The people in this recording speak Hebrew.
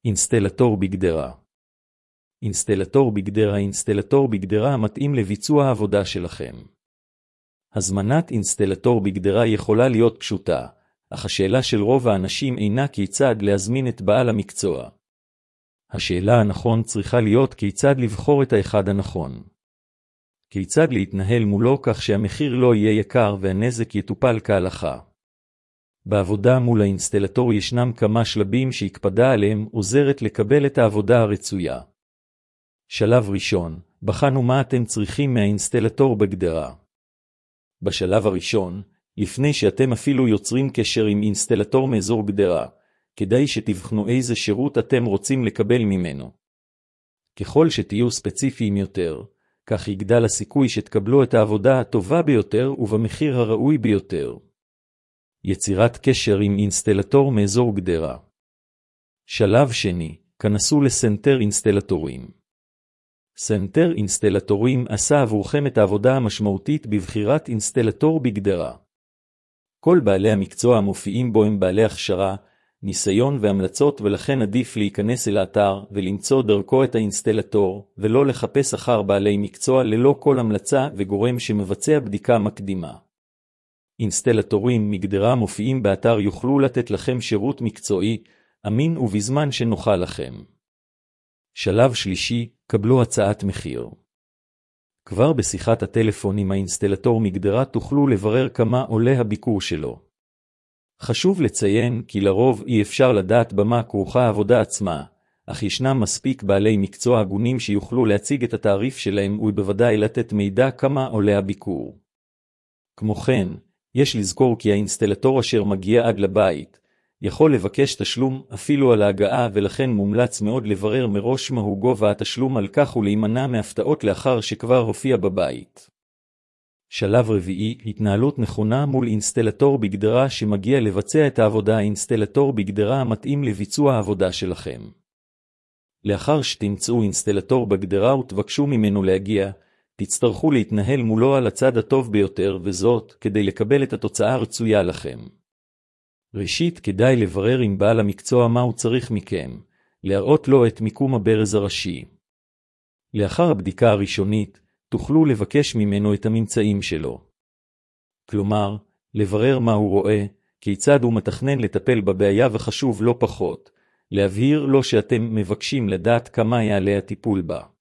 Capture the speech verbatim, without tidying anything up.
אינסטלטור בגדרה. אינסטלטור בגדרה אינסטלטור בגדרה המתאים לביצוע העבודה שלכם. הזמנת אינסטלטור בגדרה יכולה להיות פשוטה, אך השאלה של רוב האנשים אינה כיצד להזמין את בעל המקצוע. השאלה הנכון צריכה להיות כיצד לבחור את האחד הנכון. כיצד להתנהל מולו כך שהמחיר לא יהיה יקר והנזק יטופל כהלכה. בעבודה מול האינסטלטור ישנם כמה שלבים שהקפדה עליהם עוזרת לקבל את העבודה הרצויה. שלב ראשון, בחנו מה אתם צריכים מהאינסטלטור בגדרה. בשלב הראשון, לפני שאתם אפילו יוצרים קשר עם אינסטלטור מאזור גדרה, כדאי שתבחנו איזה שירות אתם רוצים לקבל ממנו. ככל שתהיו ספציפיים יותר, כך יגדל הסיכוי שתקבלו את העבודה הטובה ביותר ובמחיר הראוי ביותר. יצירת קשר עם אינסטלטור מאזור גדרה. שלב שני, כנסו לסנטר אינסטלטורים. סנטר אינסטלטורים עשה עבורכם את העבודה המשמעותית בבחירת אינסטלטור בגדרה. כל בעלי המקצוע המופיעים בו הם בעלי הכשרה, ניסיון והמלצות, ולכן עדיף להיכנס אל האתר ולמצוא דרכו את האינסטלטור, ולא לחפש אחר בעלי מקצוע ללא כל המלצה וגורם שמבצע בדיקה מקדימה. אינסטלטורים מגדרה מופיעים באתר יוכלו לתת לכם שירות מקצועי, אמין ובזמן שנוחה לכם. שלב שלישי, קבלו הצעת מחיר. כבר בשיחת הטלפון עם האינסטלטור מגדרה תוכלו לברר כמה עולה הביקור שלו. חשוב לציין כי לרוב אי אפשר לדעת במה כרוכה העבודה עצמה, אך ישנם מספיק בעלי מקצוע הגונים שיוכלו להציג את התעריף שלהם ובוודאי לתת מידע כמה עולה הביקור. כמו כן, יש לזכור כי האינסטלטור אשר מגיע עד לבית, יכול לבקש תשלום אפילו על ההגעה, ולכן מומלץ מאוד לברר מראש מהו גובה התשלום על כך ולהימנע מהפתעות לאחר שכבר הופיע בבית. שלב רביעי, התנהלות נכונה מול אינסטלטור בגדרה שמגיע לבצע את העבודה. אינסטלטור בגדרה המתאים לביצוע העבודה שלכם. לאחר שתמצאו אינסטלטור בגדרה ותבקשו ממנו להגיע, תצטרכו להתנהל מולו על הצד הטוב ביותר, וזאת כדי לקבל את התוצאה הרצויה לכם. ראשית, כדאי לברר עם בעל המקצוע מה הוא צריך מכם, להראות לו את מיקום הברז הראשי. לאחר הבדיקה הראשונית, תוכלו לבקש ממנו את הממצאים שלו. כלומר, לברר מה הוא רואה, כיצד הוא מתכנן לטפל בבעיה, וחשוב לא פחות, להבהיר לו שאתם מבקשים לדעת כמה יעלה הטיפול בה.